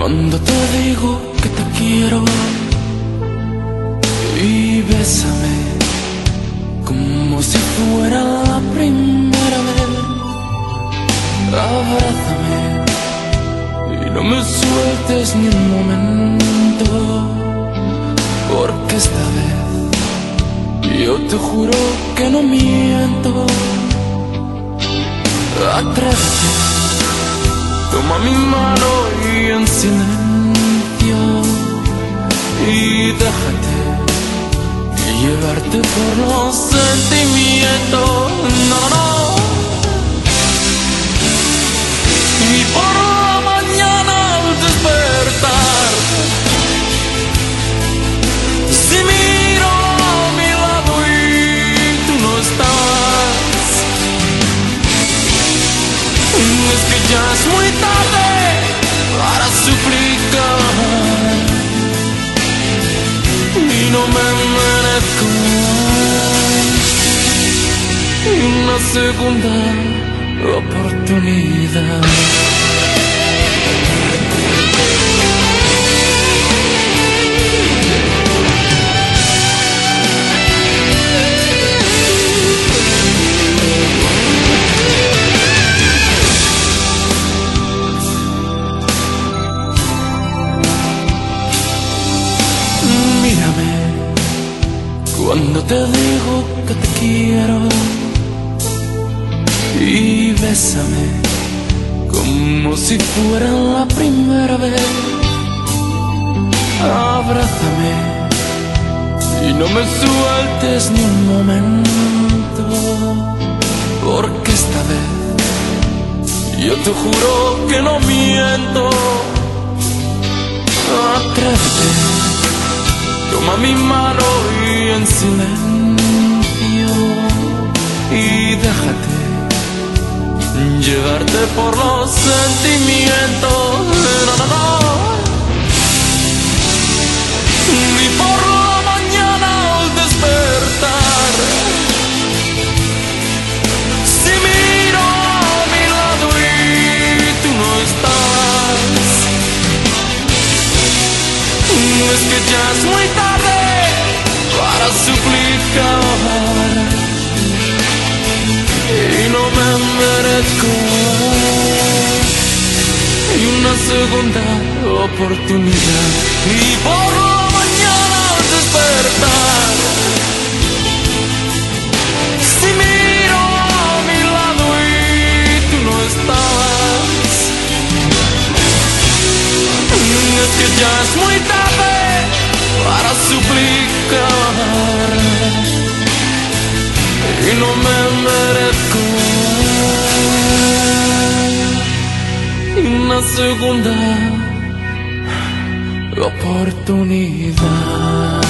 Cuando te digo que te quiero y bésame como si fuera la primera vez. Abrázame y no me sueltes ni un momento, porque esta vez yo te juro que no miento. Atrévete, toma mi mano y en silencio y déjate llevarte por los sentimientos. No, no, no. Y por la mañana al despertar, si miro a mi lado y tú no estás, es que ya es muy tarde para suplicar y no me merezco una segunda oportunidad. Cuando te digo que te quiero y bésame como si fuera la primera vez. Abrázame y no me sueltes ni un momento, porque esta vez yo te juro que no miento. Atrévete, toma mi mano y en silencio y déjate llevarte por los sentimientos. No, no, no. Y por la mañana al despertar, si miro a mi lado y tú no estás, es que ya es muy tarde para suplicar y no me merezco una segunda oportunidad. Y por la mañana al despertar, si miro a mi lado y tú no estás, es que ya es muy tarde para suplicar y no me merezco una segunda oportunidad.